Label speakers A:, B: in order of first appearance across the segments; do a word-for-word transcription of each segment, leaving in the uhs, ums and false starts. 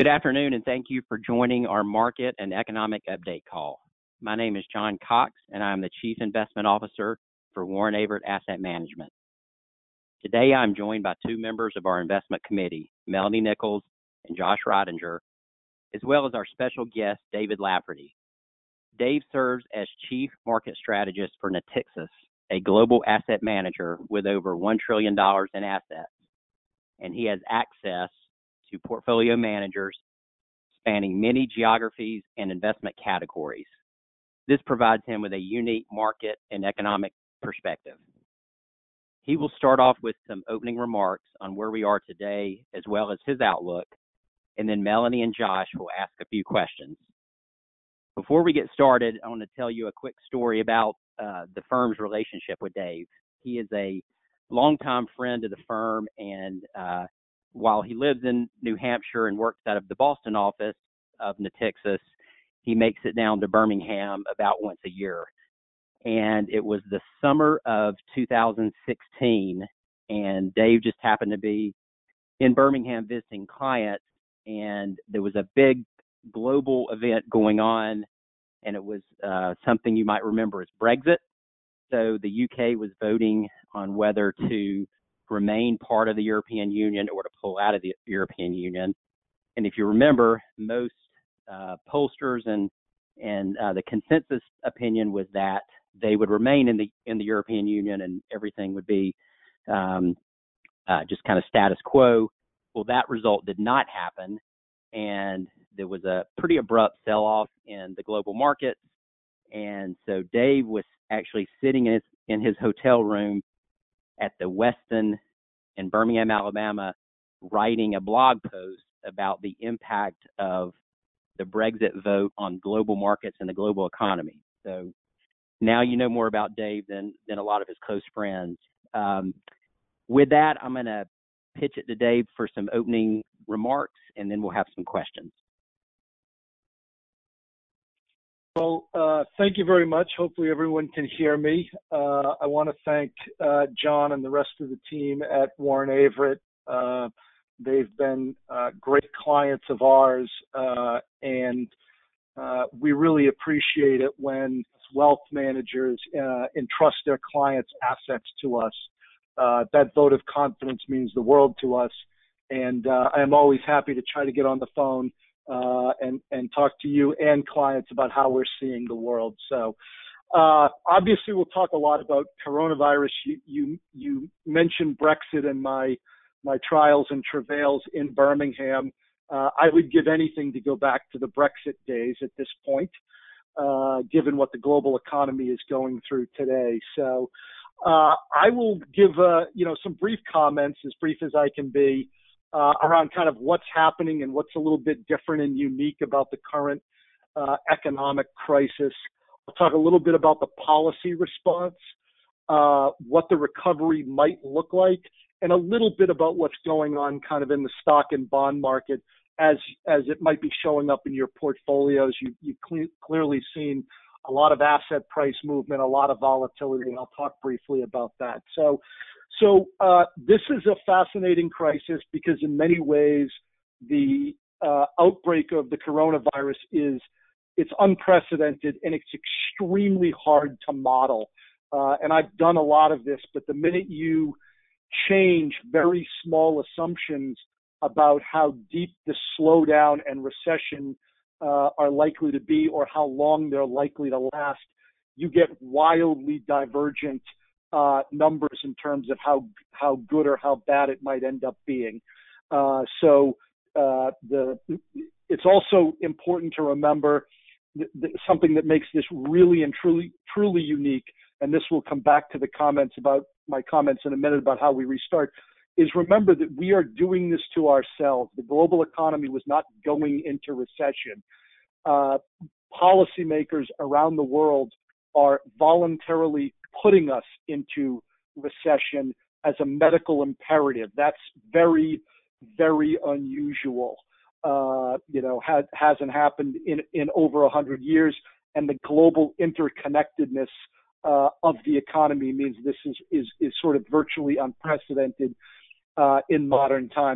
A: Good afternoon, and thank you for joining our market and economic update call. My name is John Cox, and I'm the Chief Investment Officer for Warren Averett Asset Management. Today, I'm joined by two members of our investment committee, Melanie Nichols and Josh Ridinger, as well as our special guest, David Lafferty. Dave serves as Chief Market Strategist for Natixis, a global asset manager with over one trillion dollars in assets, and he has access to portfolio managers spanning many geographies and investment categories. This provides him with a unique market and economic perspective. He will start off with some opening remarks on where we are today, as well as his outlook, and then Melanie and Josh will ask a few questions. Before we get started, I want to tell you a quick story about uh, the firm's relationship with Dave. He is a longtime friend of the firm, and uh, while he lives in New Hampshire and works out of the Boston office of Natixis, he makes it down to Birmingham about once a year. And it was the summer of two thousand sixteen, and Dave just happened to be in Birmingham visiting clients, and there was a big global event going on, and it was uh, something you might remember as Brexit. So the U K was voting on whether to remain part of the European Union or to pull out of the European Union. And if you remember, most uh, pollsters and and uh, the consensus opinion was that they would remain in the in the European Union and everything would be um, uh, just kind of status quo. Well, that result did not happen, and there was a pretty abrupt sell-off in the global markets. And so Dave was actually sitting in his in his hotel room at the Westin in Birmingham, Alabama, writing a blog post about the impact of the Brexit vote on global markets and the global economy. So now you know more about Dave than, than a lot of his close friends. Um, with that, I'm going to pitch it to Dave for some opening remarks, and then we'll have some questions.
B: Well, uh, thank you very much. Hopefully everyone can hear me. Uh, I want to thank uh, John and the rest of the team at Warren Averett. Uh, they've been uh, great clients of ours, uh, and uh, we really appreciate it when wealth managers uh, entrust their clients' assets to us. Uh, that vote of confidence means the world to us, and uh, I'm always happy to try to get on the phone Uh, and, and talk to you and clients about how we're seeing the world. So uh, obviously we'll talk a lot about coronavirus. You, you, you mentioned Brexit and my, my trials and travails in Birmingham. Uh, I would give anything to go back to the Brexit days at this point, uh, given what the global economy is going through today. So uh, I will give uh, you know, some brief comments, as brief as I can be, Uh, around kind of what's happening and what's a little bit different and unique about the current uh, economic crisis. I'll talk a little bit about the policy response, uh, what the recovery might look like, and a little bit about what's going on kind of in the stock and bond market as as it might be showing up in your portfolios. You, you've cle- clearly seen a lot of asset price movement, a lot of volatility, and I'll talk briefly about that. So So uh, this is a fascinating crisis because in many ways the uh, outbreak of the coronavirus is it's unprecedented and it's extremely hard to model. Uh, and I've done a lot of this, but the minute you change very small assumptions about how deep the slowdown and recession uh, are likely to be or how long they're likely to last, you get wildly divergent Uh, numbers in terms of how how good or how bad it might end up being. Uh, so uh, the it's also important to remember th- th- something that makes this really and truly truly unique. And this will come back to the comments about my comments in a minute about how we restart. Is remember that we are doing this to ourselves. The global economy was not going into recession. Uh, policymakers around the world are voluntarily putting us into recession as a medical imperative. That's very, very unusual. Uh, you know, had, hasn't happened in, in over a hundred years. And the global interconnectedness uh, of the economy means this is, is, is sort of virtually unprecedented uh, in modern times.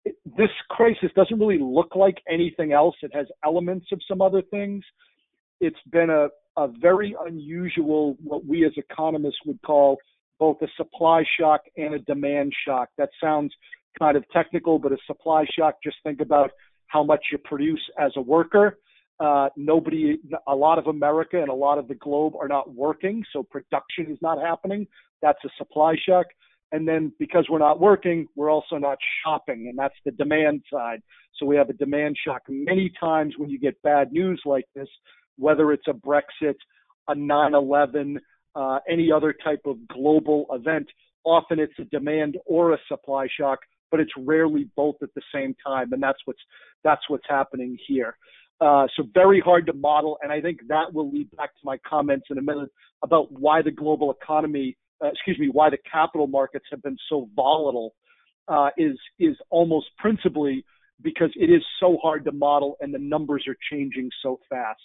B: this crisis doesn't really look like anything else. It has elements of some other things. It's been a, a very unusual, what we as economists would call both a supply shock and a demand shock. That sounds kind of technical, but a supply shock, just think about how much you produce as a worker. Uh, nobody, a lot of America and a lot of the globe are not working, so production is not happening. That's a supply shock. And then because we're not working, we're also not shopping, and that's the demand side. So we have a demand shock. Many times when you get bad news like this, whether it's a Brexit, a nine eleven, uh, any other type of global event, often it's a demand or a supply shock, but it's rarely both at the same time, and that's what's that's what's happening here. Uh, so very hard to model, and I think that will lead back to my comments in a minute about why the global economy, uh, excuse me, why the capital markets have been so volatile, uh, is is almost principally because it is so hard to model and the numbers are changing so fast.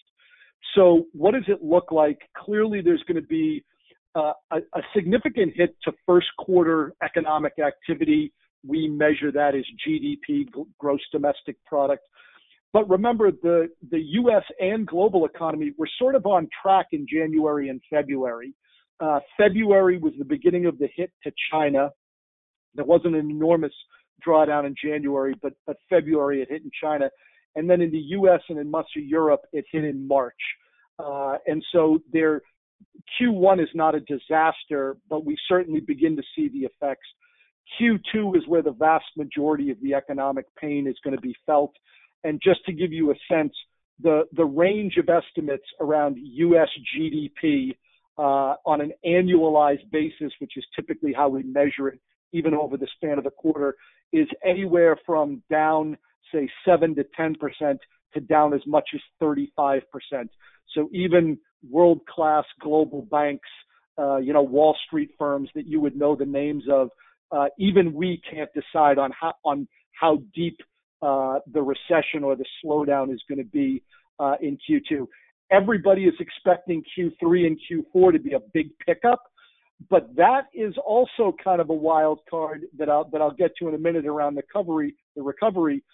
B: So what does it look like? Clearly, there's going to be uh, a, a significant hit to first quarter economic activity. We measure that as G D P, gross domestic product. But remember, the, the U S and global economy were sort of on track in January and February. Uh, February was the beginning of the hit to China. There wasn't an enormous drawdown in January, but, but February it hit in China. And then in the U S and in much of Europe, it hit in March. Uh, and so their Q one is not a disaster, but we certainly begin to see the effects. Q two is where the vast majority of the economic pain is going to be felt. And just to give you a sense, the, the range of estimates around U S G D P uh, on an annualized basis, which is typically how we measure it, even over the span of the quarter, is anywhere from down, say, seven to ten percent to down as much as thirty-five percent. So even world-class global banks, uh, you know, Wall Street firms that you would know the names of, uh, even we can't decide on how, on how deep Uh, the recession or the slowdown is going to be uh, in Q two. Everybody is expecting Q three and Q four to be a big pickup, but that is also kind of a wild card that I'll, that I'll get to in a minute around the recovery, the recovery,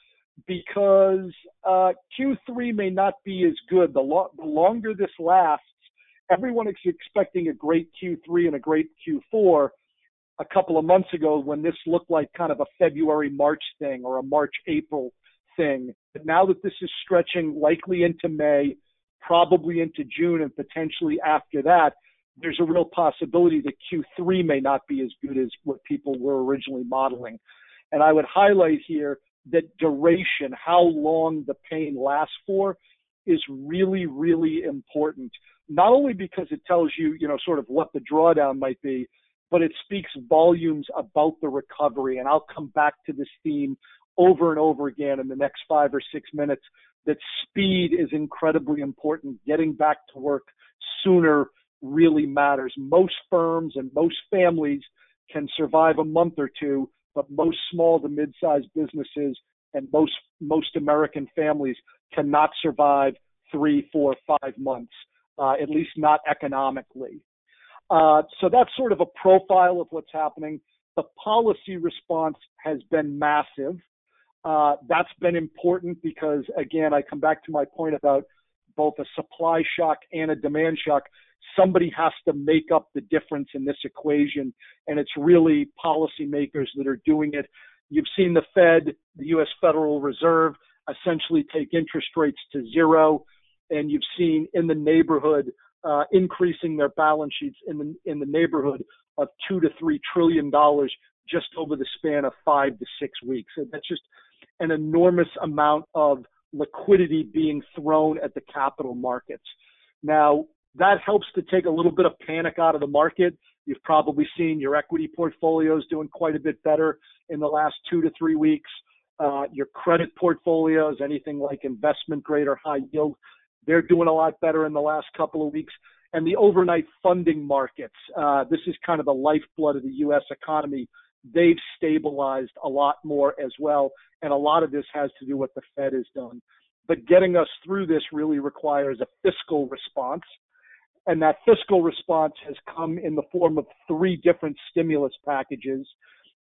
B: because uh, Q three may not be as good. The, lo- the longer this lasts, everyone is expecting a great Q three and a great Q four. A couple of months ago when this looked like kind of a February, March thing or a March, April thing. But now that this is stretching likely into May, probably into June, and potentially after that, there's a real possibility that Q three may not be as good as what people were originally modeling. And I would highlight here that duration, how long the pain lasts for, is really, really important. Not only because it tells you, you know, sort of what the drawdown might be, but it speaks volumes about the recovery. And I'll come back to this theme over and over again in the next five or six minutes, that speed is incredibly important. Getting back to work sooner really matters. Most firms and most families can survive a month or two, but most small to mid-sized businesses and most, most American families cannot survive three, four, five months, uh, at least not economically. Uh, so that's sort of a profile of what's happening. The policy response has been massive. Uh, that's been important because, again, I come back to my point about both a supply shock and a demand shock. Somebody has to make up the difference in this equation, and it's really policymakers that are doing it. You've seen the Fed, the U S Federal Reserve, essentially take interest rates to zero, and you've seen in the neighborhood Uh, increasing their balance sheets in the in the neighborhood of two to three trillion dollars just over the span of five to six weeks. And that's just an enormous amount of liquidity being thrown at the capital markets. Now, that helps to take a little bit of panic out of the market. You've probably seen your equity portfolios doing quite a bit better in the last two to three weeks. Uh, your credit portfolios, anything like investment grade or high yield, they're doing a lot better in the last couple of weeks. And the overnight funding markets, uh, this is kind of the lifeblood of the U S economy. They've stabilized a lot more as well. And a lot of this has to do with what the Fed has done. But getting us through this really requires a fiscal response. And that fiscal response has come in the form of three different stimulus packages.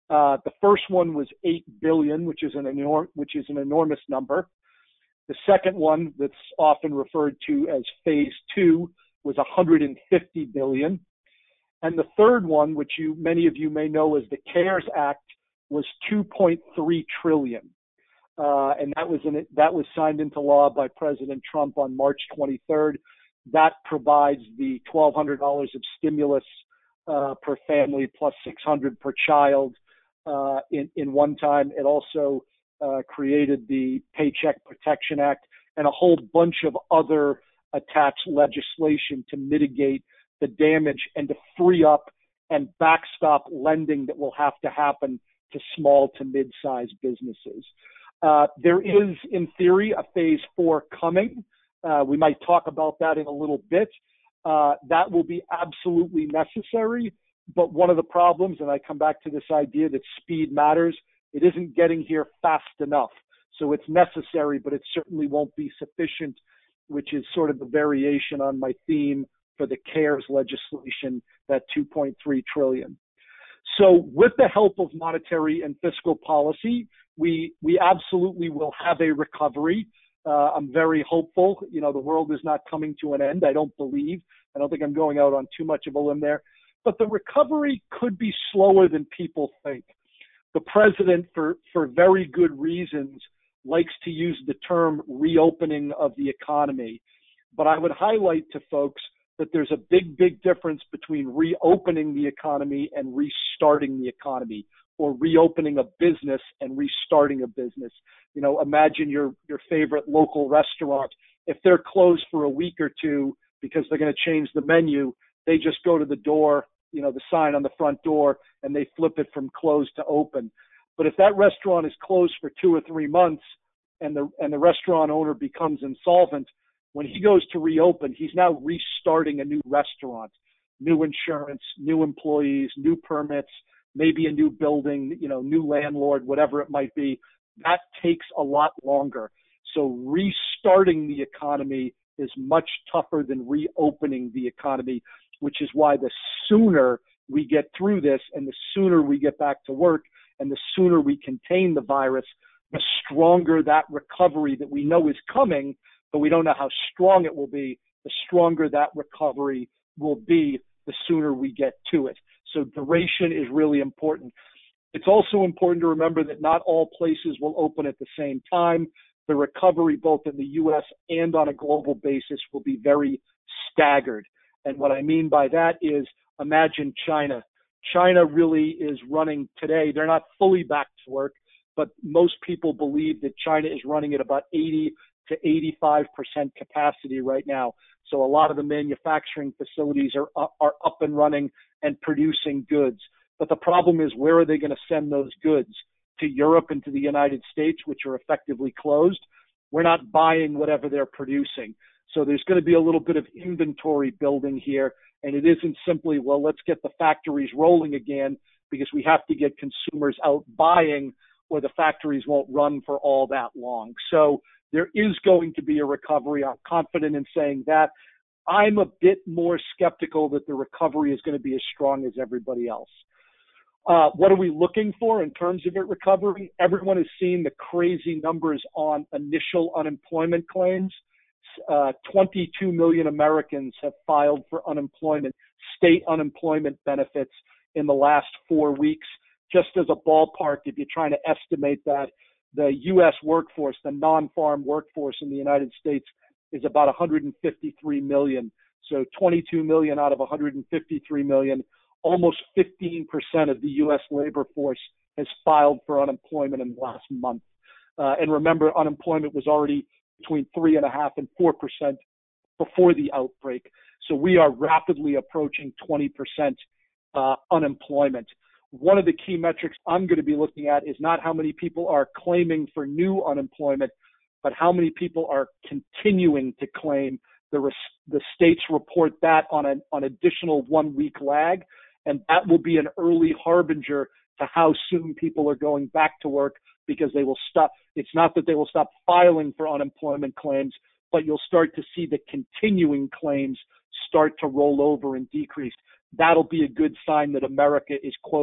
B: Uh, the first one was eight billion dollars, which is an enorm- which is an enormous number. The second one, that's often referred to as phase two, was one hundred fifty billion dollars. And the third one, which you many of you may know as the CARES Act, was two point three trillion dollars. Uh, and that was in, that was signed into law by President Trump on March twenty-third. That provides the twelve hundred dollars of stimulus uh, per family plus six hundred dollars per child uh, in, in one time. It also uh, created the Paycheck Protection Act and a whole bunch of other attached legislation to mitigate the damage and to free up and backstop lending that will have to happen to small to mid-sized businesses. Uh, there is, in theory, a phase four coming. Uh, we might talk about that in a little bit. Uh, that will be absolutely necessary. But one of the problems, and I come back to this idea that speed matters, it isn't getting here fast enough. So it's necessary, but it certainly won't be sufficient, which is sort of the variation on my theme for the CARES legislation, that two point three trillion dollars. So with the help of monetary and fiscal policy, we we absolutely will have a recovery. Uh, I'm very hopeful. You know, the world is not coming to an end, I don't believe. I don't think I'm going out on too much of a limb there. But the recovery could be slower than people think. The president, for, for very good reasons, likes to use the term reopening of the economy. But I would highlight to folks that there's a big, big difference between reopening the economy and restarting the economy, or reopening a business and restarting a business. You know, imagine your, your favorite local restaurant. If they're closed for a week or two because they're going to change the menu, they just go to the door, you know, the sign on the front door, and they flip it from closed to open. But if that restaurant is closed for two or three months and the, and the restaurant owner becomes insolvent, when he goes to reopen, he's now restarting a new restaurant, new insurance, new employees, new permits, maybe a new building, you know, new landlord, whatever it might be. That takes a lot longer. So restarting the economy is much tougher than reopening the economy, which is why the sooner we get through this and the sooner we get back to work and the sooner we contain the virus, the stronger that recovery that we know is coming, but we don't know how strong it will be, the stronger that recovery will be, the sooner we get to it. So duration is really important. It's also important to remember that not all places will open at the same time. The recovery, both in the U S and on a global basis, will be very staggered. And what I mean by that is, imagine China. China really is running today. They're not fully back to work, but most people believe that China is running at about eighty to eighty-five percent capacity right now. So a lot of the manufacturing facilities are, are up and running and producing goods. But the problem is, where are they going to send those goods? To Europe and to the United States, which are effectively closed? We're not buying whatever they're producing. So there's going to be a little bit of inventory building here. And it isn't simply, well, let's get the factories rolling again because we have to get consumers out buying, or the factories won't run for all that long. So there is going to be a recovery. I'm confident in saying that. I'm a bit more skeptical that the recovery is going to be as strong as everybody else. Uh, what are we looking for in terms of it recovery? Everyone has seen the crazy numbers on initial unemployment claims. Uh, twenty-two million Americans have filed for unemployment, state unemployment benefits in the last four weeks. Just as a ballpark, if you're trying to estimate that, the U S workforce, the non-farm workforce in the United States, is about one hundred fifty-three million. So twenty-two million out of one hundred fifty-three million, almost fifteen percent of the U S labor force has filed for unemployment in the last month. Uh, and remember, unemployment was already between three and a half and four percent before the outbreak. So we are rapidly approaching twenty percent uh, unemployment. One of the key metrics I'm going to be looking at is not how many people are claiming for new unemployment, but how many people are continuing to claim. The, res- the states report that on an on additional one week lag, and that will be an early harbinger to how soon people are going back to work, because they will stop. It's not that they will stop filing for unemployment claims, but you'll start to see the continuing claims start to roll over and decrease. That'll be a good sign that America is, quote,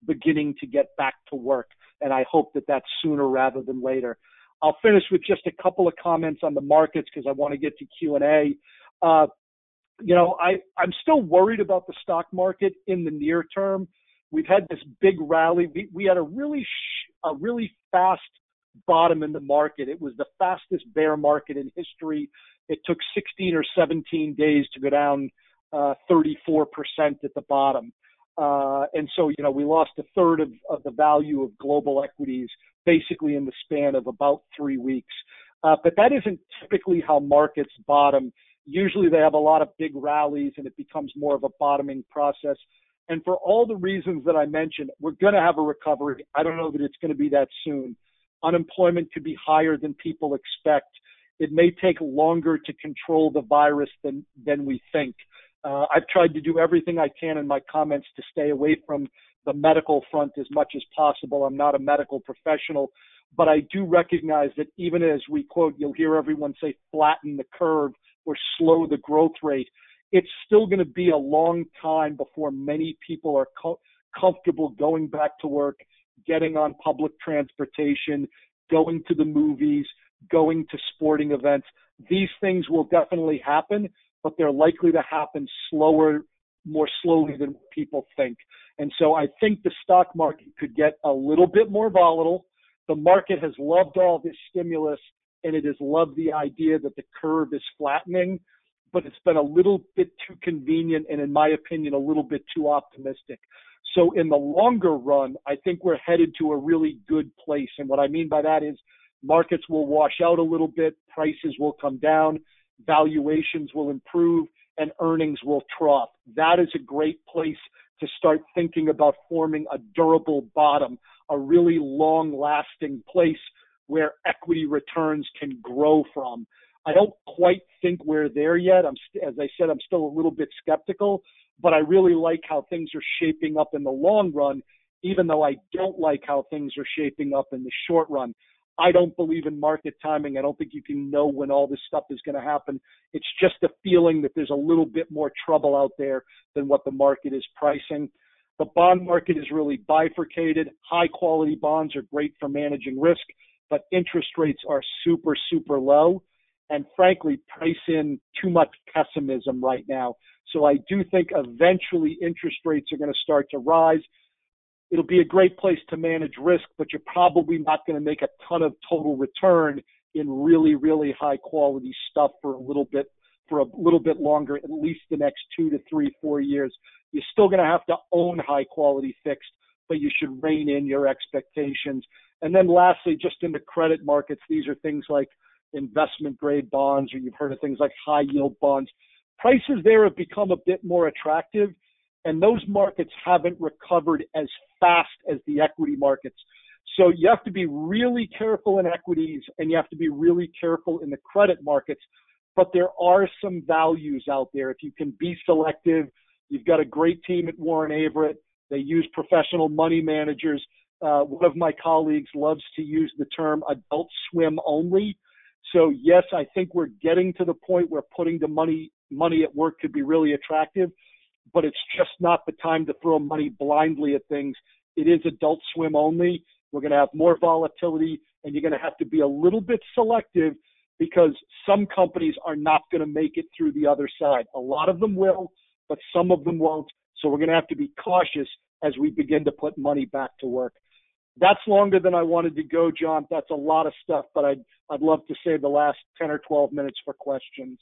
B: beginning to get back to work. And I hope that that's sooner rather than later. I'll finish with just a couple of comments on the markets because I want to get to Q and A. Uh, you know, I, I'm still worried about the stock market in the near term. We've had this big rally. We, we had a really, sh- a really fast bottom in the market. It was the fastest bear market in history. It took sixteen or seventeen days to go down uh, thirty-four percent at the bottom. Uh, and so, you know, we lost a third of, of the value of global equities basically in the span of about three weeks. Uh, but that isn't typically how markets bottom. Usually they have a lot of big rallies and it becomes more of a bottoming process. And for all the reasons that I mentioned, we're going to have a recovery. I don't know that it's going to be that soon. Unemployment could be higher than people expect. It may take longer to control the virus than, than we think. Uh, I've tried to do everything I can in my comments to stay away from the medical front as much as possible. I'm not a medical professional, but I do recognize that even as we quote, you'll hear everyone say flatten the curve or slow the growth rate. It's still going to be a long time before many people are co- comfortable going back to work, getting on public transportation, going to the movies, going to sporting events. These things will definitely happen, but they're likely to happen slower, more slowly than people think. And so I think the stock market could get a little bit more volatile. The market has loved all this stimulus, and it has loved the idea that the curve is flattening, but it's been a little bit too convenient and, in my opinion, a little bit too optimistic. So in the longer run, I think we're headed to a really good place. And what I mean by that is markets will wash out a little bit, prices will come down, valuations will improve, and earnings will trough. That is a great place to start thinking about forming a durable bottom, a really long-lasting place where equity returns can grow from. I don't quite think we're there yet. I'm, st- as I said, I'm still a little bit skeptical, but I really like how things are shaping up in the long run, even though I don't like how things are shaping up in the short run. I don't believe in market timing. I don't think you can know when all this stuff is going to happen. It's just a feeling that there's a little bit more trouble out there than what the market is pricing. The bond market is really bifurcated. High quality bonds are great for managing risk, but interest rates are super, super low. And frankly, price in too much pessimism right now. So I do think eventually interest rates are going to start to rise. It'll be a great place to manage risk, but you're probably not going to make a ton of total return in really, really high quality stuff for a little bit, for a little bit longer, at least the next two to three, four years. You're still going to have to own high quality fixed, but you should rein in your expectations. And then lastly, just in the credit markets, these are things like investment grade bonds, or you've heard of things like high yield bonds. Prices there have become a bit more attractive, and those markets haven't recovered as fast as the equity markets. So you have to be really careful in equities, and you have to be really careful in the credit markets. But there are some values out there. If you can be selective, you've got a great team at Warren Averett. They use professional money managers. Uh, one of my colleagues loves to use the term adult swim only. So yes, I think we're getting to the point where putting the money money at work could be really attractive, but it's just not the time to throw money blindly at things. It is adult swim only. We're going to have more volatility, and you're going to have to be a little bit selective because some companies are not going to make it through the other side. A lot of them will, but some of them won't. So we're going to have to be cautious as we begin to put money back to work. That's longer than I wanted to go, John. That's a lot of stuff, but I'd, I'd love to save the last ten or twelve minutes for questions.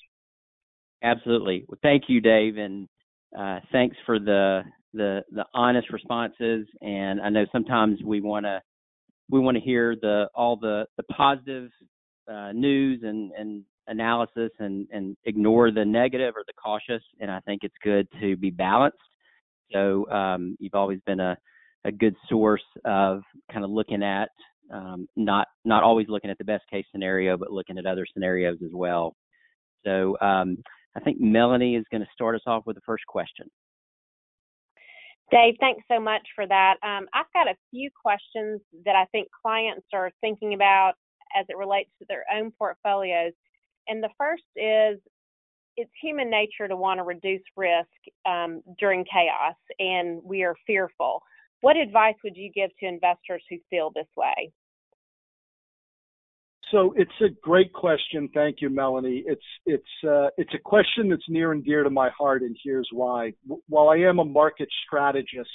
A: Absolutely. Well, thank you, Dave, and uh, thanks for the, the the honest responses. And I know sometimes we want to we want to hear the all the the positive uh, news and, and analysis and, and ignore the negative or the cautious. And I think it's good to be balanced. So um, you've always been a, a good source of kind of looking at um, not not always looking at the best case scenario, but looking at other scenarios as well. So um, I think Melanie is going to start us off with the first question.
C: Dave, thanks so much for that. Um, I've got a few questions that I think clients are thinking about as it relates to their own portfolios. And the first is, it's human nature to want to reduce risk um, during chaos, and we are fearful. what advice would you give to investors who feel this way?
B: So it's a great question. Thank you, Melanie. It's it's uh, it's a question that's near and dear to my heart, and here's why. While I am a market strategist,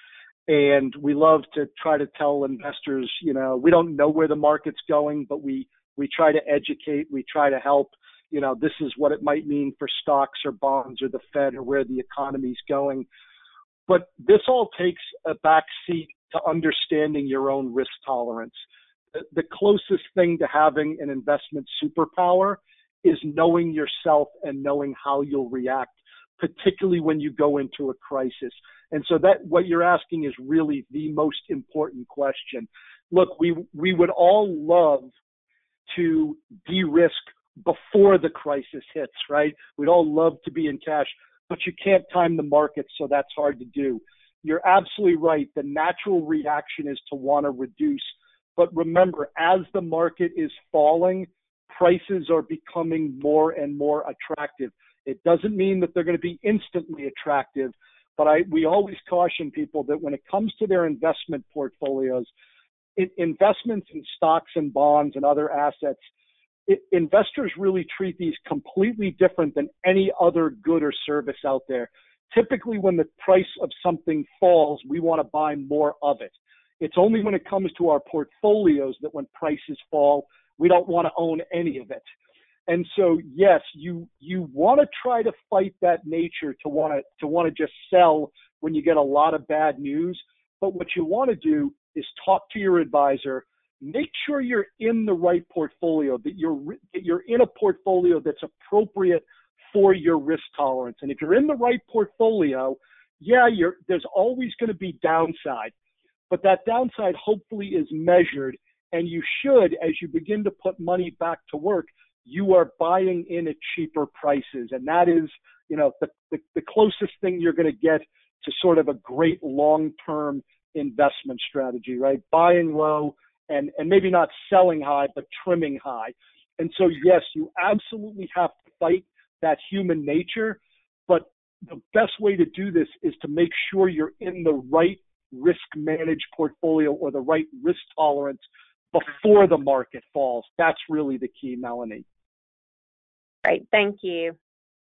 B: and we love to try to tell investors, you know, we don't know where the market's going, but we we try to educate, we try to help. You know, this is what it might mean for stocks or bonds or the Fed or where the economy's going. But this all takes a back seat to understanding your own risk tolerance. The closest thing to having an investment superpower is knowing yourself and knowing how you'll react, particularly when you go into a crisis. And so that what you're asking is really the most important question. Look, we we would all love to de-risk before the crisis hits, right? We'd all love to be in cash, but you can't time the market, so that's hard to do. You're absolutely right. The natural reaction is to want to reduce. But remember, as the market is falling, prices are becoming more and more attractive. It doesn't mean that they're going to be instantly attractive, but I, we always caution people that when it comes to their investment portfolios, it, investments in stocks and bonds and other assets, it, investors really treat these completely different than any other good or service out there. Typically, when the price of something falls, we want to buy more of it. It's only when it comes to our portfolios that when prices fall, we don't want to own any of it. And so, yes, you you want to try to fight that nature to want to to want to just sell when you get a lot of bad news. But what you want to do is talk to your advisor, make sure you're in the right portfolio, that you're that you're in a portfolio that's appropriate for your risk tolerance. And if you're in the right portfolio, yeah, you're there's always going to be downside. But that downside hopefully is measured, and you should, as you begin to put money back to work, you are buying in at cheaper prices. And that is, you know, the, the, the closest thing you're going to get to sort of a great long-term investment strategy, right? Buying low and, and maybe not selling high, but trimming high. And so, yes, you absolutely have to fight that human nature, but the best way to do this is to make sure you're in the right risk managed portfolio or the right risk tolerance before the market falls. That's really the key, Melanie.
C: Great. Thank you.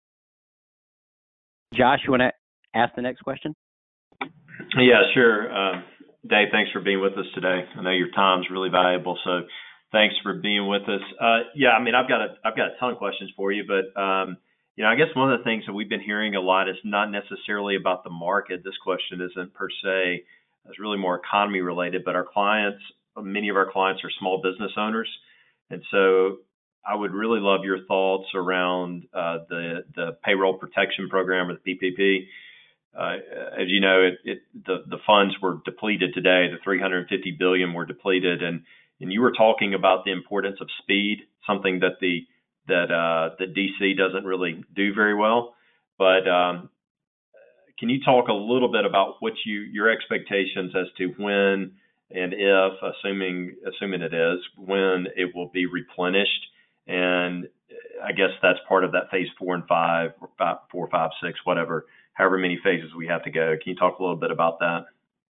A: Josh, you want to ask the next question?
D: Yeah, sure. Um, Dave, thanks for being with us today. I know your time's really valuable, so thanks for being with us. Uh, yeah, I mean, I've got a, I've got a ton of questions for you, but um, you know, I guess one of the things that we've been hearing a lot is not necessarily about the market. This question isn't per se. It's really more economy related, but our clients, many of our clients are small business owners. And so I would really love your thoughts around uh, the, the payroll protection program or the P P P. Uh, as you know, it, it, the, the funds were depleted today. The three hundred fifty billion dollars were depleted. And, and you were talking about the importance of speed, something that the that uh, the D C doesn't really do very well. But um, can you talk a little bit about what you your expectations as to when and if, assuming assuming it is, when it will be replenished? And I guess that's part of that phase four and five, or five, four, five, six, whatever, however many phases we have to go. Can you talk a little bit about that?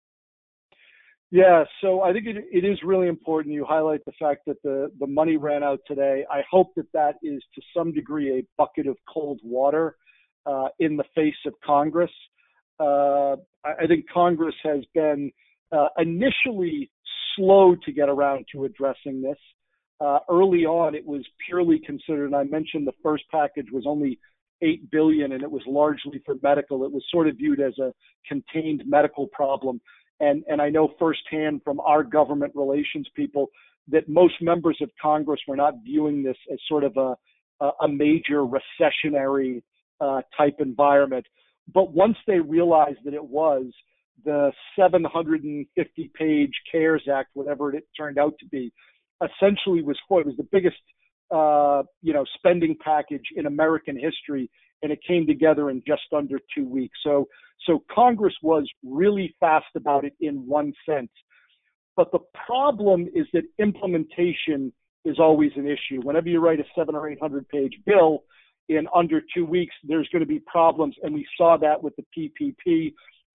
B: Yeah, so I think it, it is really important you highlight the fact that the, the money ran out today. I hope that that is to some degree a bucket of cold water uh, in the face of Congress. Uh, I think Congress has been uh, initially slow to get around to addressing this. Uh, early on, it was purely considered, and I mentioned the first package was only eight billion dollars, and it was largely for medical. It was sort of viewed as a contained medical problem. And, and I know firsthand from our government relations people that most members of Congress were not viewing this as sort of a, a major recessionary uh, type environment. But once they realized that it was, the seven hundred fifty page CARES Act, whatever it turned out to be, essentially was for, it was the biggest, uh, you know, spending package in American history, and it came together in just under two weeks. So, so Congress was really fast about it in one sense. But the problem is that implementation is always an issue. Whenever you write a seven or eight hundred page bill in under two weeks, there's going to be problems. And we saw that with the P P P.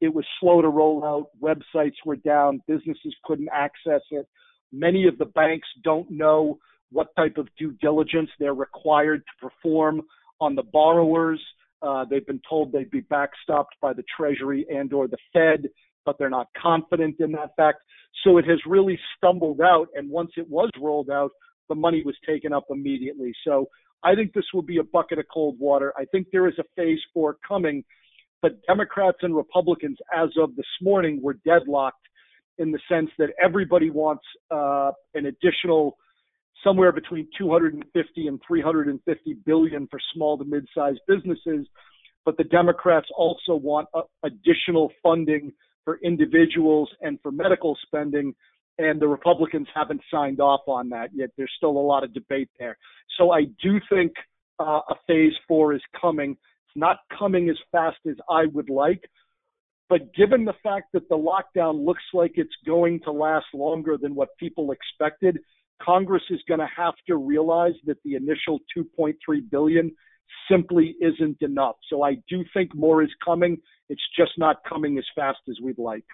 B: It was slow to roll out. Websites were down. Businesses couldn't access it. Many of the banks don't know what type of due diligence they're required to perform on the borrowers. Uh, they've been told they'd be backstopped by the Treasury and or the Fed, but they're not confident in that fact. So it has really stumbled out. And once it was rolled out, the money was taken up immediately. So I think this will be a bucket of cold water. I think there is a phase four coming, but Democrats and Republicans, as of this morning, were deadlocked in the sense that everybody wants uh, an additional somewhere between two hundred fifty and three hundred fifty billion for small to mid-sized businesses, but the Democrats also want uh, additional funding for individuals and for medical spending, and the Republicans haven't signed off on that yet. There's still a lot of debate there. So I do think uh, a phase four is coming. It's not coming as fast as I would like, but given the fact that the lockdown looks like it's going to last longer than what people expected, Congress is going to have to realize that the initial two point three billion dollars simply isn't enough. So I do think more is coming. It's just not coming as fast as we'd like.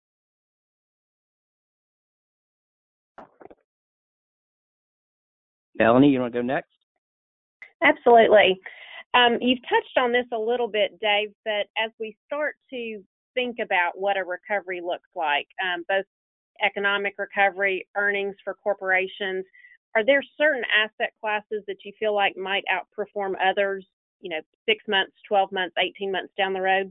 A: Melanie, you want to go next?
C: Absolutely. Um, you've touched on this a little bit, Dave, but as we start to think about what a recovery looks like, um, both economic recovery, earnings for corporations, are there certain asset classes that you feel like might outperform others, you know, six months, twelve months, eighteen months down the road?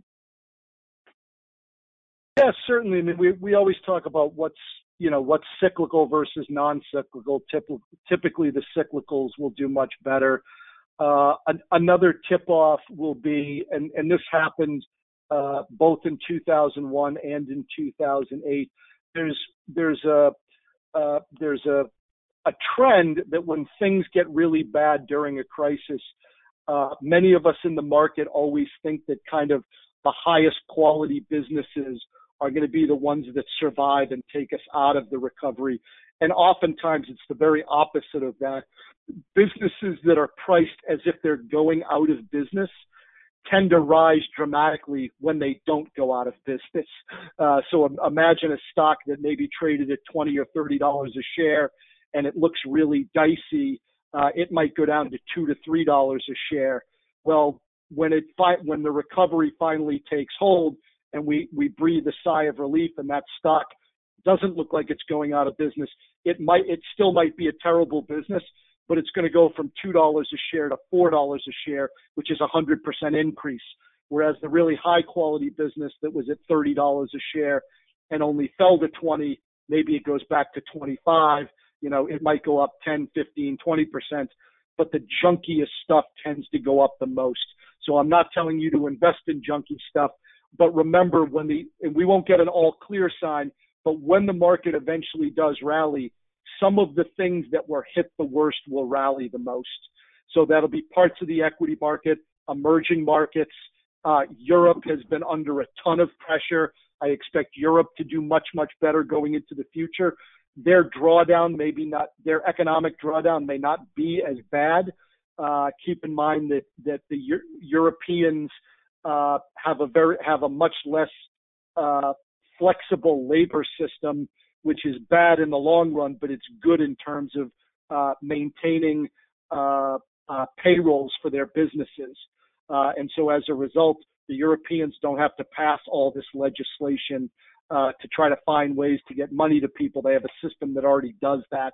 B: Yeah, certainly. I mean, we, we always talk about what's, you know, what's cyclical versus non-cyclical. Typ- typically, the cyclicals will do much better. Uh, an, another tip-off will be, and, and this happened uh, both in two thousand one and in two thousand eight, there's there's a uh, there's a a trend that when things get really bad during a crisis, uh, many of us in the market always think that kind of the highest quality businesses are going to be the ones that survive and take us out of the recovery. And oftentimes it's the very opposite of that. Businesses that are priced as if they're going out of business tend to rise dramatically when they don't go out of business. Uh, so imagine a stock that may be traded at twenty or thirty dollars a share, and it looks really dicey. Uh, it might go down to two to three dollars a share. Well, when it fi- when the recovery finally takes hold, and we we breathe a sigh of relief, and that stock doesn't look like it's going out of business, it might it still might be a terrible business, but it's going to go from two dollars a share to four dollars a share, which is a one hundred percent increase. Whereas the really high quality business that was at thirty dollars a share and only fell to twenty, maybe it goes back to twenty-five, you know, it might go up ten, fifteen, twenty percent, but the junkiest stuff tends to go up the most. So I'm not telling you to invest in junky stuff, but remember when the, and we won't get an all clear sign, but when the market eventually does rally, some of the things that were hit the worst will rally the most. So that'll be parts of the equity market, emerging markets. Uh, Europe has been under a ton of pressure. I expect Europe to do much, much better going into the future. Their drawdown, maybe not, their economic drawdown may not be as bad. Uh, keep in mind that, that the Euro- Europeans uh, have a very, have a much less uh, flexible labor system, which is bad in the long run, but it's good in terms of uh, maintaining uh, uh, payrolls for their businesses. Uh, and so as a result, the Europeans don't have to pass all this legislation uh, to try to find ways to get money to people. They have a system that already does that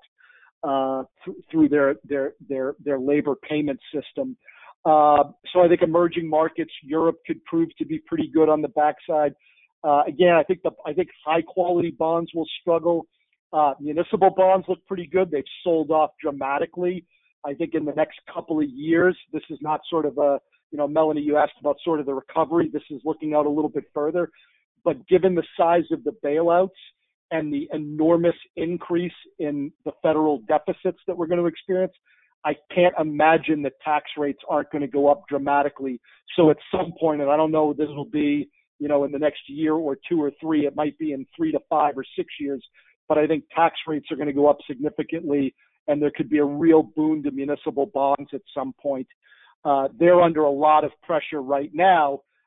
B: uh, th- through their, their, their, their labor payment system. Uh, so I think emerging markets, Europe could prove to be pretty good on the backside. Uh, again, I think the I think high quality bonds will struggle. Uh, municipal bonds look pretty good. They've sold off dramatically. I think in the next couple of years, this is not sort of a, you know, Melanie, you asked about sort of the recovery. This is looking out a little bit further. But given the size of the bailouts and the enormous increase in the federal deficits that we're going to experience, I can't imagine that tax rates aren't going to go up dramatically. So at some point, and I don't know, this will be, you know, in the next year or two or three, it might be in three to five or six years, but I think tax rates are going to go up significantly, and there could be a real boon to municipal bonds at some point. Uh, they're under a lot of pressure right now,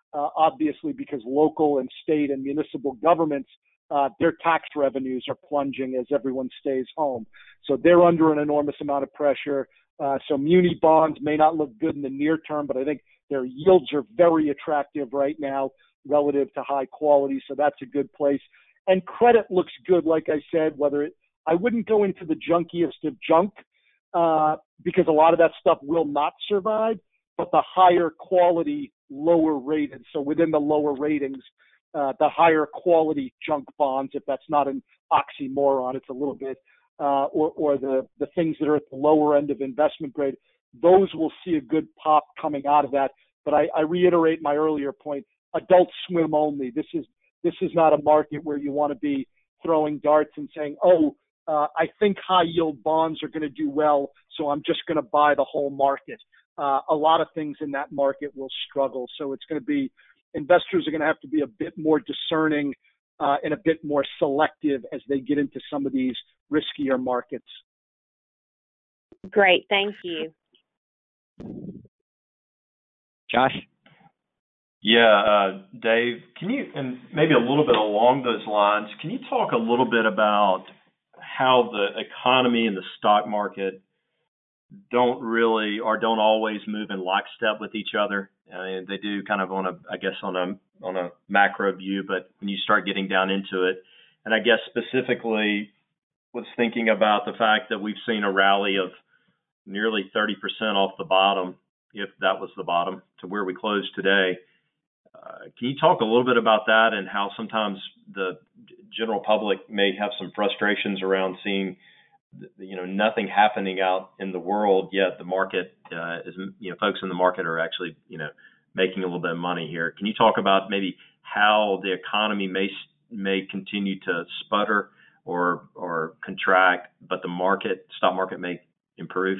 B: uh, obviously because local and state and municipal governments, uh, their tax revenues are plunging as everyone stays home. So they're under an enormous amount of pressure. Uh, so muni bonds may not look good in the near term, but I think their yields are very attractive right now relative to high quality. So that's a good place. And credit looks good, like I said, whether it, I wouldn't go into the junkiest of junk, uh, because a lot of that stuff will not survive, but the higher quality, lower rated. So within the lower ratings, uh, the higher quality junk bonds, if that's not an oxymoron, it's a little bit, uh, or, or the, the things that are at the lower end of investment grade, those will see a good pop coming out of that. But I, I reiterate my earlier point, adult swim only. This is, this is not a market where you want to be throwing darts and saying, oh, uh, I think high yield bonds are going to do well, so I'm just going to buy the whole market. Uh, a lot of things in that market will struggle. So it's going to be, investors are going to have to be a bit more discerning uh, and a bit more selective as they get into some of these riskier markets.
C: Great. Thank you.
A: Josh?
D: Yeah, uh, Dave, can you, and maybe a little bit along those lines, can you talk a little bit about how the economy and the stock market don't really, or don't always move in lockstep with each other? I mean, they do kind of on a, I guess on a, on a macro view, but when you start getting down into it, and I guess specifically was thinking about the fact that we've seen a rally of nearly thirty percent off the bottom, if that was the bottom, to where we closed today. Uh, can you talk a little bit about that and how sometimes the general public may have some frustrations around seeing, you know, nothing happening out in the world, yet the market uh, is, you know, folks in the market are actually, you know, making a little bit of money here. Can you talk about maybe how the economy may may continue to sputter or or contract, but the market, stock market may improve?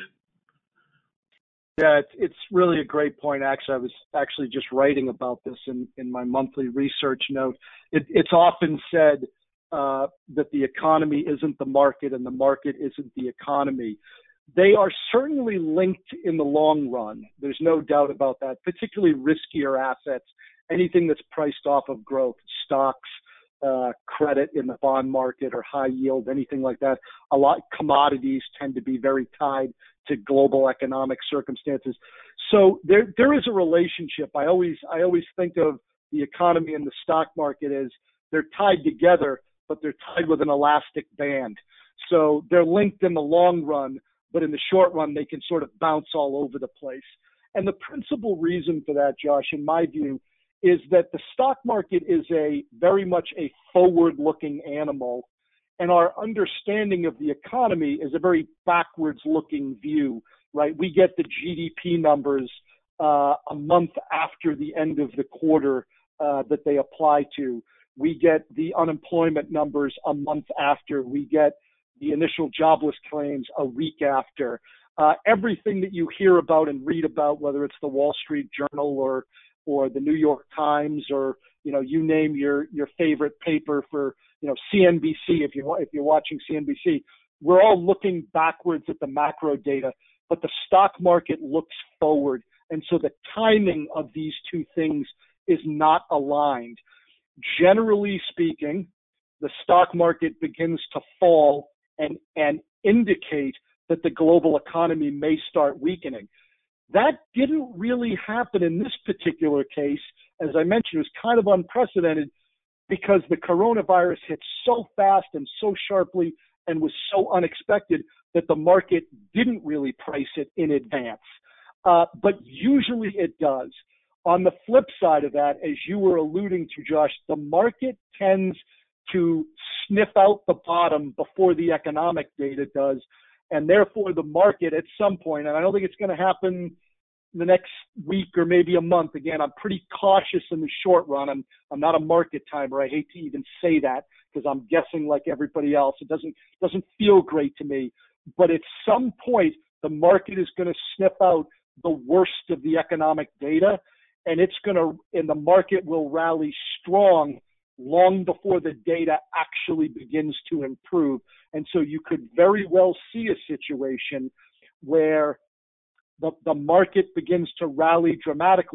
B: Yeah, it's, it's really a great point. Actually, I was actually just writing about this in, in my monthly research note. It, it's often said uh, that the economy isn't the market and the market isn't the economy. They are certainly linked in the long run. There's no doubt about that, particularly riskier assets, anything that's priced off of growth, stocks, uh, credit in the bond market or high yield, anything like that. A lot commodities tend to be very tied to global economic circumstances. So there there is a relationship. I always I always think of the economy and the stock market as they're tied together, but they're tied with an elastic band. So they're linked in the long run, but in the short run they can sort of bounce all over the place. And the principal reason for that, Josh, in my view, is that the stock market is a very much a forward-looking animal, and our understanding of the economy is a very backwards-looking view, right? We get the G D P numbers uh, a month after the end of the quarter uh, that they apply to. We get the unemployment numbers a month after. We get the initial jobless claims a week after. Uh, everything that you hear about and read about, whether it's the Wall Street Journal or or the New York Times, or, you know, you name your, your favorite paper for, you know, C N B C, if you're, if you're watching C N B C, we're all looking backwards at the macro data, but the stock market looks forward. And so the timing of these two things is not aligned. Generally speaking, the stock market begins to fall and, and indicate that the global economy may start weakening. That didn't really happen in this particular case. As I mentioned, it was kind of unprecedented because the coronavirus hit so fast and so sharply and was so unexpected that the market didn't really price it in advance. Uh, but usually it does. On the flip side of that, as you were alluding to, Josh, the market tends to sniff out the bottom before the economic data does. And therefore, the market at some point, and I don't think it's going to happen the next week or maybe a month. Again, I'm pretty cautious in the short run. I'm I'm not a market timer. I hate to even say that because I'm guessing like everybody else. It doesn't doesn't feel great to me. But at some point, the market is going to sniff out the worst of the economic data, and it's going to, and the market will rally strong long before the data actually begins to improve. And so you could very well see a situation where the, the market begins to rally dramatically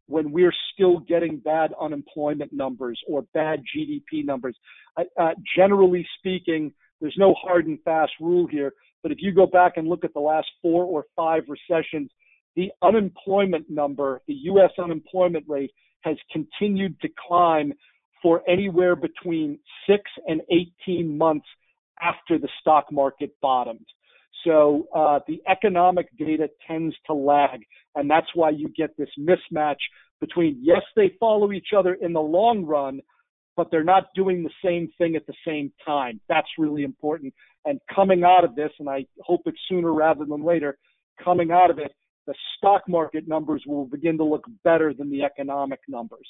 B: when we're still getting bad unemployment numbers or bad G D P numbers. Uh, uh, generally speaking, there's no hard and fast rule here, but if you go back and look at the last four or five recessions, the unemployment number, the U S unemployment rate, has continued to climb for anywhere between six and eighteen months after the stock market bottomed. So uh, the economic data tends to lag, and that's why you get this mismatch between, yes, they follow each other in the long run, but they're not doing the same thing at the same time. That's really important. And coming out of this, and I hope it's sooner rather than later, coming out of it, the stock market numbers will begin to look better than the economic numbers.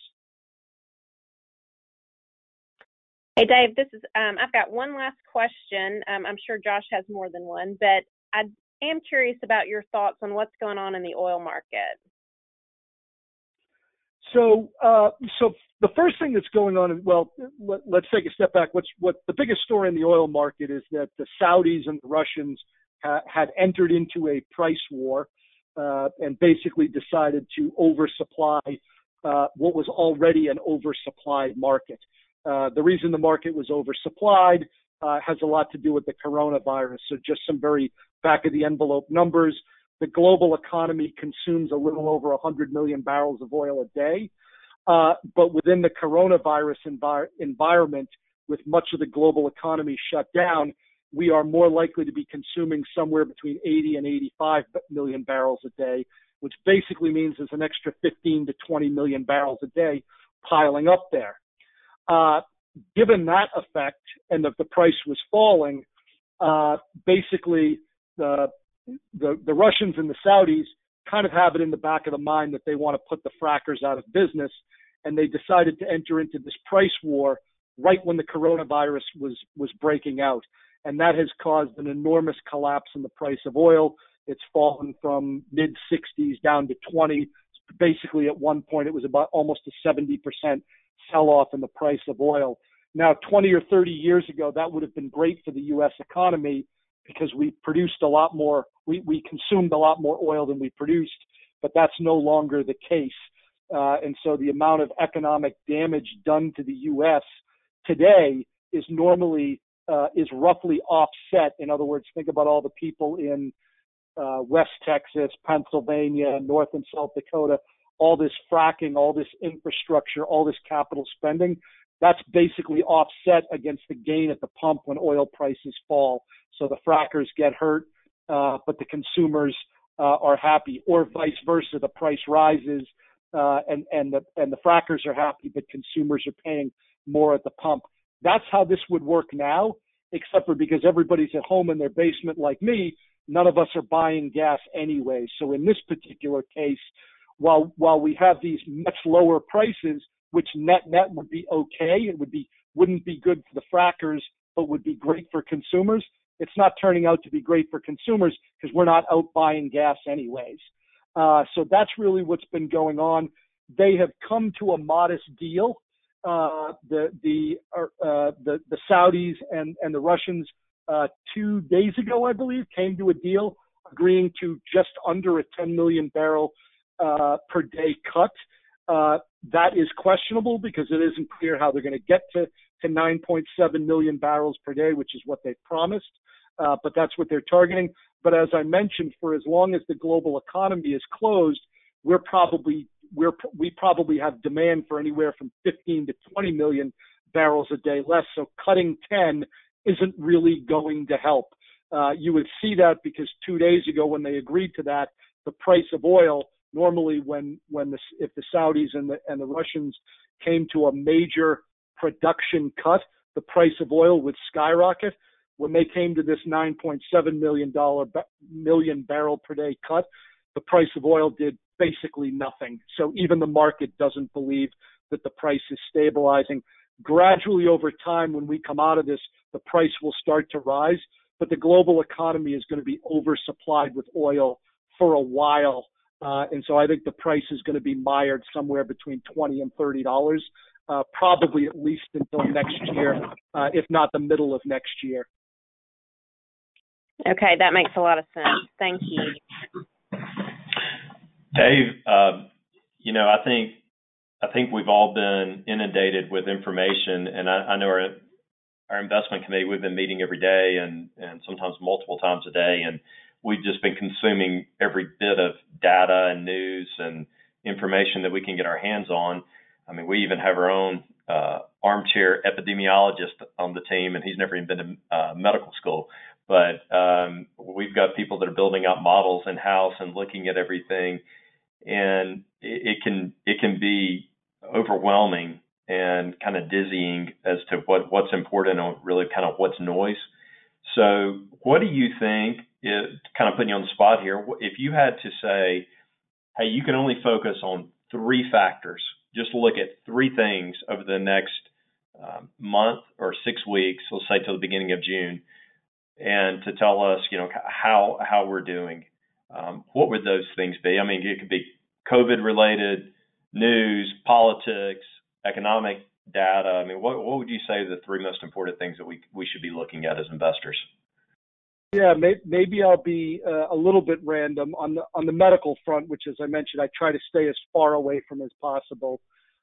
C: Hey, Dave, this is, um, I've got one last question. Um, I'm sure Josh has more than one, but I am curious about your thoughts on what's going on in the oil market.
B: So, uh, so the first thing that's going on, well, let, let's take a step back. What's what the biggest story in the oil market is that the Saudis and the Russians ha, had entered into a price war uh, and basically decided to oversupply uh, what was already an oversupplied market. Uh, the reason the market was oversupplied uh, has a lot to do with the coronavirus. So just some very back of the envelope numbers. The global economy consumes a little over one hundred million barrels of oil a day. Uh, but within the coronavirus envir- environment, with much of the global economy shut down, we are more likely to be consuming somewhere between eighty and eighty-five million barrels a day, which basically means there's an extra fifteen to twenty million barrels a day piling up there. Uh, given that effect and that the price was falling, uh, basically the, the the Russians and the Saudis kind of have it in the back of the mind that they want to put the frackers out of business, and they decided to enter into this price war right when the coronavirus was was breaking out, and that has caused an enormous collapse in the price of oil. It's fallen from mid sixties down to twenty. Basically, at one point, it was about almost a seventy percent sell-off in the price of oil. Now, twenty or thirty years ago, that would have been great for the U S economy because we produced a lot more, we, we consumed a lot more oil than we produced, but that's no longer the case. Uh, and so the amount of economic damage done to the U S today is normally, uh, is roughly offset. In other words, think about all the people in uh, West Texas, Pennsylvania, North and South Dakota, all this fracking, all this infrastructure, all this capital spending, that's basically offset against the gain at the pump when oil prices fall. So the frackers get hurt, uh, but the consumers uh, are happy, or vice versa. The price rises, uh, and and the and the frackers are happy, but consumers are paying more at the pump. That's how this would work now, except for because everybody's at home in their basement like me, none of us are buying gas anyway. So in this particular case, While while we have these much lower prices, which net net would be okay, it would be wouldn't be good for the frackers, but would be great for consumers. It's not turning out to be great for consumers because we're not out buying gas anyways. Uh, so that's really what's been going on. They have come to a modest deal. Uh, the the uh, the the Saudis and and the Russians uh, two days ago, I believe, came to a deal agreeing to just under a ten million barrel uh, per day cut. Uh, that is questionable because it isn't clear how they're going to get to, to nine point seven million barrels per day, which is what they promised. Uh, but that's what they're targeting. But as I mentioned, for as long as the global economy is closed, we're probably we're we probably have demand for anywhere from fifteen to twenty million barrels a day less. So cutting ten isn't really going to help. Uh, you would see that because two days ago when they agreed to that, the price of oil, normally when when the, if the Saudis and the and the Russians came to a major production cut, the price of oil would skyrocket. When they came to this nine point seven million dollar million barrel per day cut, the price of oil did basically nothing. So even the market doesn't believe that the price is stabilizing. Gradually over time, when we come out of this, the price will start to rise, but the global economy is going to be oversupplied with oil for a while. Uh, and so I think the price is going to be mired somewhere between twenty and thirty dollars, uh, probably at least until next year, uh, if not the middle of next year.
C: Okay, that makes a lot of sense. Thank you.
D: Dave, uh, you know, I think I think we've all been inundated with information, and I, I know our our investment committee, we've been meeting every day and and sometimes multiple times a day, and we've just been consuming every bit of data and news and information that we can get our hands on. I mean, we even have our own uh, armchair epidemiologist on the team, and he's never even been to uh, medical school. But um, we've got people that are building out models in-house and looking at everything, and it, it can it can be overwhelming and kind of dizzying as to what, what's important and really kind of what's noise. So what do you think, it, kind of putting you on the spot here, if you had to say, hey, you can only focus on three factors, just look at three things over the next um, month or six weeks, let's say till the beginning of June, and to tell us, you know, how how we're doing, um, what would those things be? I mean, it could be COVID-related, news, politics, economic data. I mean, what what would you say are the three most important things that we we should be looking at as investors?
B: Yeah, may, maybe I'll be uh, a little bit random on the on the medical front, which, as I mentioned, I try to stay as far away from as possible.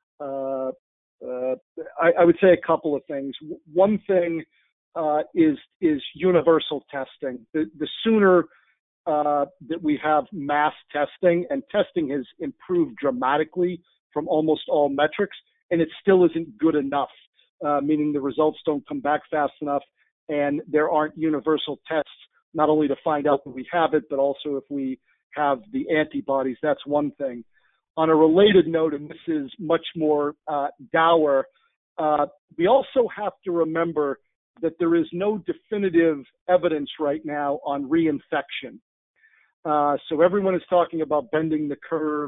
B: Uh, uh, I, I would say a couple of things. One thing uh, is is universal testing. The, the sooner uh, that we have mass testing, and testing has improved dramatically from almost all metrics, and it still isn't good enough, uh, meaning the results don't come back fast enough. And there aren't universal tests, not only to find out that we have it, but also if we have the antibodies. That's one thing. On a related note, and this is much more uh, dour, uh, we also have to remember that there is no definitive evidence right now on reinfection. Uh, so everyone is talking about bending the curve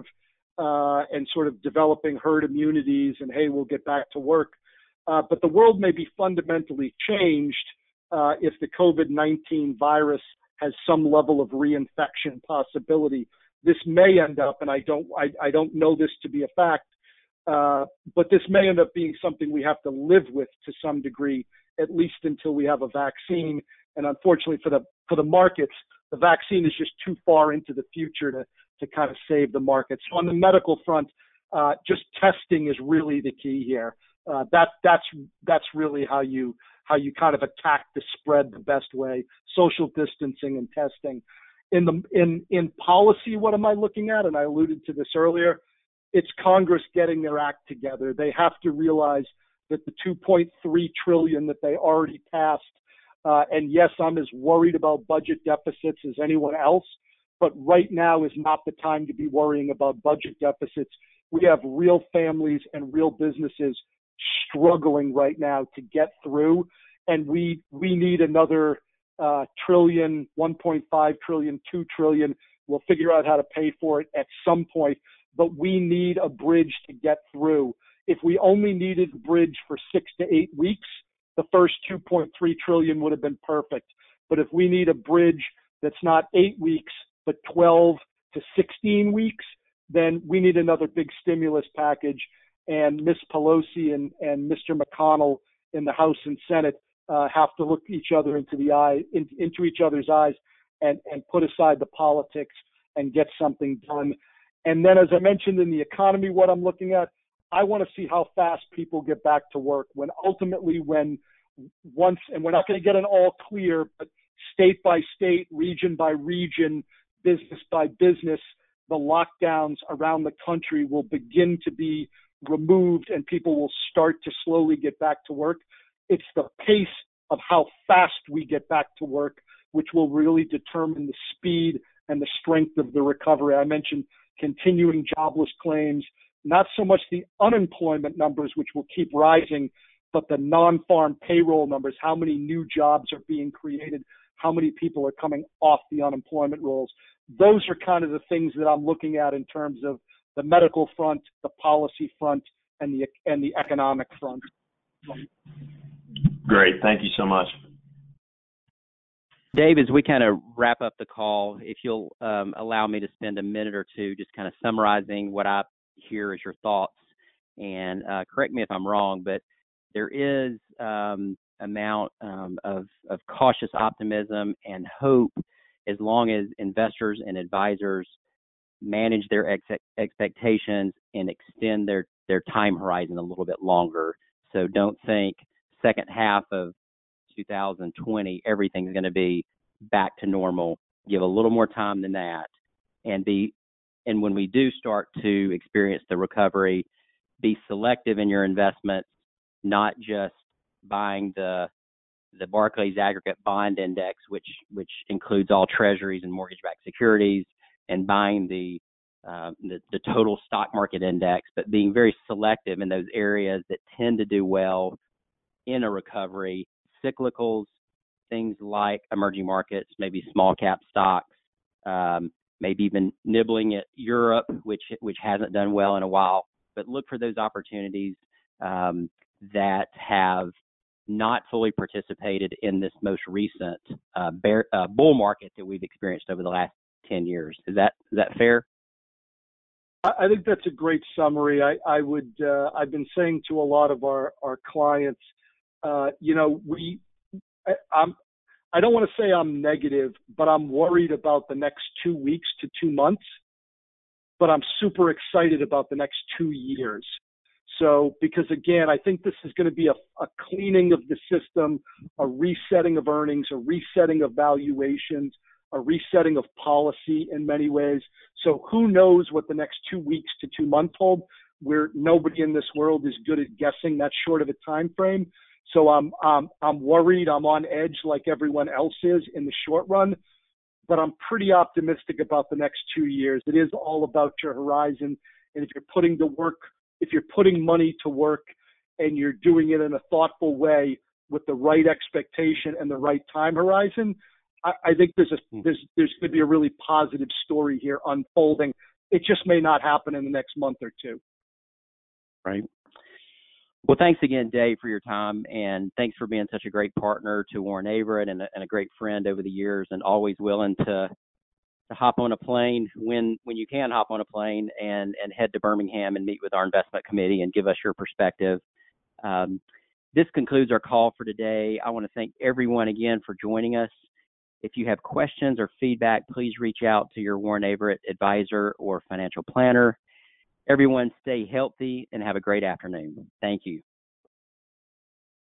B: uh, and sort of developing herd immunities and, hey, we'll get back to work. Uh, but the world may be fundamentally changed Uh, if the COVID nineteen virus has some level of reinfection possibility. This may end up, and I don't, I, I don't know this to be a fact, uh, but this may end up being something we have to live with to some degree, at least until we have a vaccine. And unfortunately for the for the markets, the vaccine is just too far into the future to to kind of save the markets. So on the medical front, uh, just testing is really the key here. Uh, that that's that's really how you how you kind of attack the spread the best way, social distancing and testing. In the in in policy, what am I looking at? And I alluded to this earlier. It's Congress getting their act together. They have to realize that the two point three trillion dollars that they already passed, uh, and yes, I'm as worried about budget deficits as anyone else, but right now is not the time to be worrying about budget deficits. We have real families and real businesses struggling right now to get through, and we we need another uh, trillion, one point five trillion, two trillion. We'll figure out how to pay for it at some point, but we need a bridge to get through. If we only needed a bridge for six to eight weeks, the first two point three trillion would have been perfect. But if we need a bridge that's not eight weeks, but twelve to sixteen weeks, then we need another big stimulus package. And Miz Pelosi and, and Mister McConnell in the House and Senate uh, have to look each other into the eye, in, into each other's eyes, and, and put aside the politics and get something done. And then, as I mentioned in the economy, what I'm looking at, I want to see how fast people get back to work. When ultimately, when once, and we're not going to get an all clear, but state by state, region by region, business by business, the lockdowns around the country will begin to be removed and people will start to slowly get back to work. It's the pace of how fast we get back to work which will really determine the speed and the strength of the recovery. I mentioned continuing jobless claims, not so much the unemployment numbers, which will keep rising, but the non-farm payroll numbers, how many new jobs are being created, how many people are coming off the unemployment rolls. Those are kind of the things that I'm looking at in terms of the medical front, the policy front, and the and the economic front.
D: Great. Thank you so much.
A: Dave, as we kind of wrap up the call, if you'll um, allow me to spend a minute or two just kind of summarizing what I hear as your thoughts, and uh, correct me if I'm wrong, but there is um, amount um, of, of cautious optimism and hope as long as investors and advisors manage their ex- expectations and extend their, their time horizon a little bit longer. So don't think second half of two thousand twenty, everything's going to be back to normal. Give a little more time than that. And be, and when we do start to experience the recovery, be selective in your investments, not just buying the the Barclays Aggregate Bond Index, which which includes all treasuries and mortgage-backed securities, and buying the, uh, the the total stock market index, but being very selective in those areas that tend to do well in a recovery, cyclicals, things like emerging markets, maybe small cap stocks, um, maybe even nibbling at Europe, which which hasn't done well in a while. But look for those opportunities um, that have not fully participated in this most recent uh, bear, uh, bull market that we've experienced over the last ten years. Is that is that fair?
B: I think that's a great summary. I, I would, uh, I've been saying to a lot of our, our clients, uh, you know, we, I, I'm, I don't want to say I'm negative, but I'm worried about the next two weeks to two months, but I'm super excited about the next two years. So, because again, I think this is going to be a, a cleaning of the system, a resetting of earnings, a resetting of valuations, a resetting of policy in many ways. So who knows what the next two weeks to two months hold, where nobody in this world is good at guessing that short of a time frame. So I'm, um, I'm worried. I'm on edge like everyone else is in the short run, but I'm pretty optimistic about the next two years. It is all about your horizon. And if you're putting the work, if you're putting money to work and you're doing it in a thoughtful way with the right expectation and the right time horizon, I, I think there's a, there's, there's going to be a really positive story here unfolding. It just may not happen in the next month or two.
A: Right. Well, thanks again, Dave, for your time, and thanks for being such a great partner to Warren Averett and a, and a great friend over the years, and always willing to to hop on a plane when when you can hop on a plane and and head to Birmingham and meet with our investment committee and give us your perspective. Um, this concludes our call for today. I want to thank everyone again for joining us. If you have questions or feedback, please reach out to your Warren Averett advisor or financial planner. Everyone stay healthy and have a great afternoon. Thank you.